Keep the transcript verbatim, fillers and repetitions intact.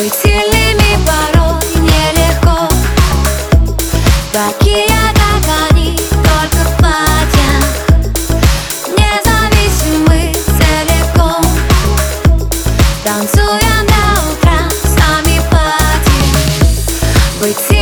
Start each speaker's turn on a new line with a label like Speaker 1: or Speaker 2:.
Speaker 1: Быть сильными порой нелегко. Такие, как они, только в платьях. Независимы целиком. Танцуя до утра, с нами в платье. Быть